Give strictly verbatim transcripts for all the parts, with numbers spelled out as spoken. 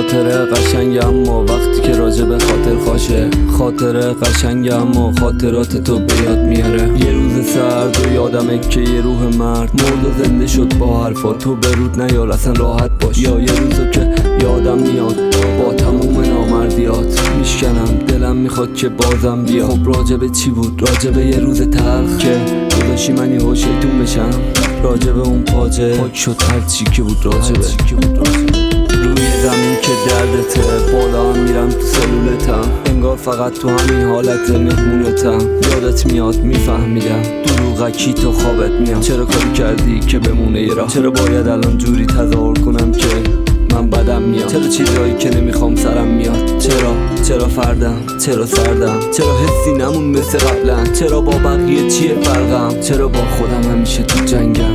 خاطره قشنگ اما وقتی که راجع به خاطر خاشه. خاطره قشنگ اما خاطرات تو به یاد میاره. یه روز سرد و یادمه که یه روح مرد مرد و زنده شد با حرفا تو برود نیار اصلا راحت باش. یا یه روزو که یادم میاد با تموم نامردیات میشکنم دلم میخواد که بازم بیا. خب راجب چی بود؟ راجب یه روز تلخ که گذاشی من یهو شیطون بشم. راجب اون پاجه پاک شد هرچی که بود راجبه روی زمین که دردته. بالا هم میرم تو سلولتم انگار فقط تو همین حالت مهمونتم. یادت میاد میفهمیدم دروغکی تو خوابت میاد. چرا کاری کردی که بمونه یه راه؟ چرا باید الان جوری تظاهر کنم که من بدم میاد؟ چرا چیزایی که نمیخوام سرم میاد؟ چرا چرا فردم؟ چرا سردم؟ چرا حسی نمون مثل قبلا؟ چرا با بقیه چیه فرقم؟ چرا با خودم همیشه تو جنگم؟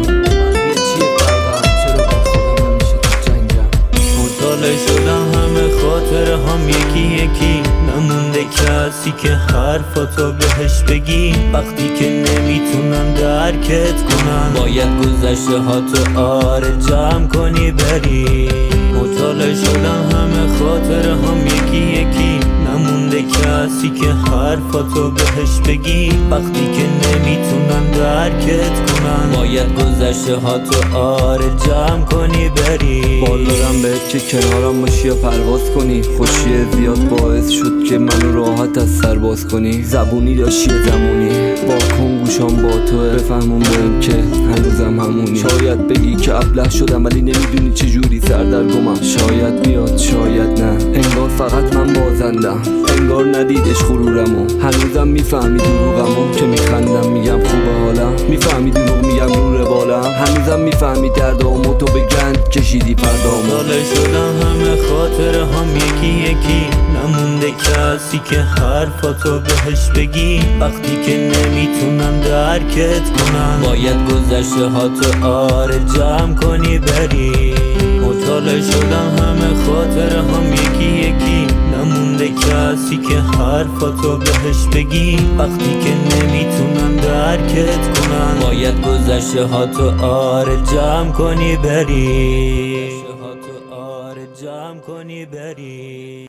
مطالعه شدم همه خاطره هم یکی یکی. نمونده کسی که حرفاتو بهش بگی وقتی که نمیتونن درکت کنن. باید گذشته ها تو آره جمع کنی بری. مطالعه شدم همه خاطره هم یکی یکی. نمونده کسی که حرفاتو بهش بگی وقتی که نمیتونن درکت کنن. باید گذشته ها تو آره جمع کنی بری. بال دارم بهت که کنارم باشی یا پرواز کنی. خوشی زیاد باعث شد که منو راحت از سر باز کنی. زبونی داشتی زمونی با کن گوشام با توه. بفهمون بهم که هنوزم همونی. شاید بگی که ابله شدم ولی نمیدونی چجوری سردرگمم. شاید بیاد شاید نه انگار فقط من بازندم. انگار ندیدش غرورمو. هنوزم میفهمی دروغمو که میخندم میگم خوبه حالم. میفهمی دروغ میگم نور بالم. هنوزم میفهمی دردامو تو به گند کشیدی پردامو. مطالعه شدم همه خاطره هم یکی یکی. نمونده کسی که حرفاتو بهش بگی وقتی که نمیتونن درکت کنن. باید گذشته ها تو آره جمع کنی بری. مطالعه شدم همه خاطره هم یکی یکی. نمونده کسی که حرفاتو بهش بگی وقتی که نمیتونن درکت کنن. باید گذشته ها تو آره جمع کنی بری. جمع کنی بری.